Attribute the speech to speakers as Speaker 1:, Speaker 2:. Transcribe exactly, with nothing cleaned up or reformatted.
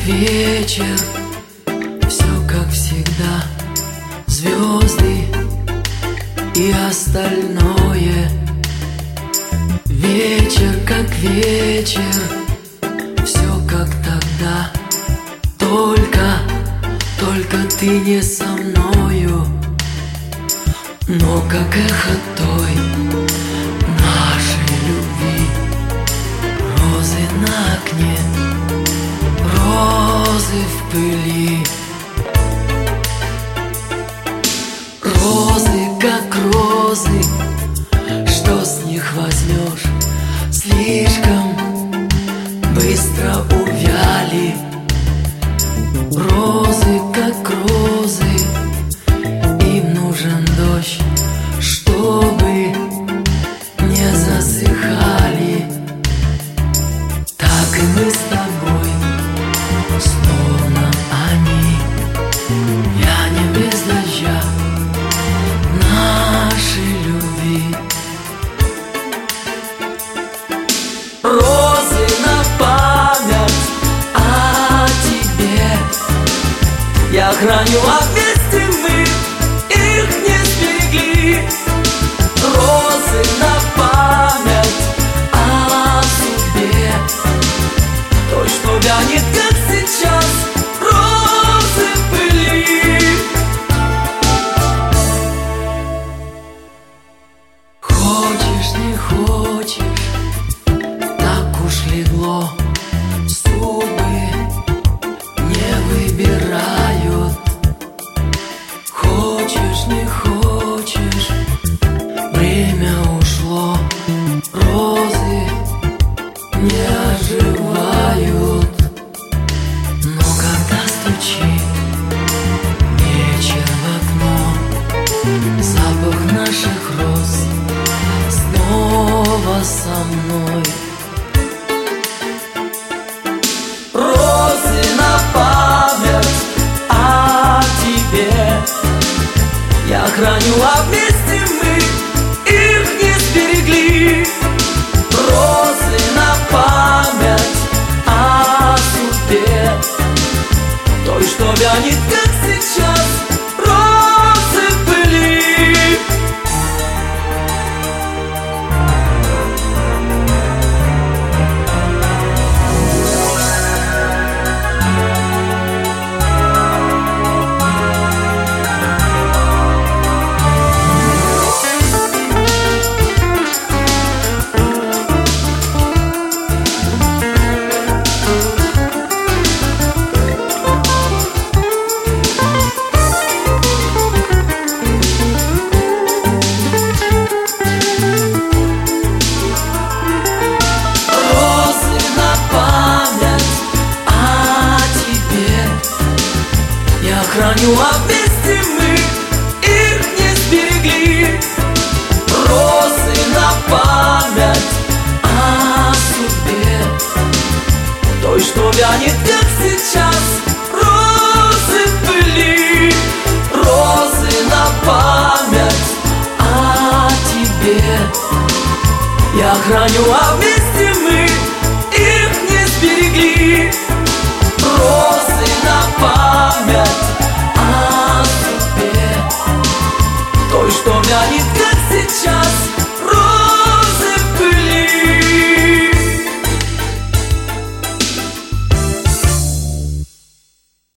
Speaker 1: вечер, все как всегда, звезды и остальное. Вечер как вечер, все как тогда, только, только ты не со мною. Но как эхо той нашей любви, розы на окне, розы в пыли. Розы как розы, что с них возьмешь, слишком быстро увяли. Розы как розы, им нужен дождь, чтобы не засыхали. Так и мы с тобой, словно они, вянем без дождя нашей любви. Розы на память о тебе я храню, а вместе мы их не сберегли. Розы на память о судьбе, той, что вянет, как сейчас, розы в пыли. Хочешь, не хочешь, так уж легло, судьбы не выбирают. Хочешь, не хочешь, время ушло, розы не оживают. Но когда стучит вечер в окно, запах наших роз снова со мной. Розы на память о тебе я храню, а вместе мы их не сберегли. Розы на память о судьбе, той, что вянет, как сейчас, розы в пыли. Храню, а вместе мы их не сберегли. Розы на память о судьбе, той, что вянет, как сейчас, розы в пыли. Розы на память о тебе я храню, а вместе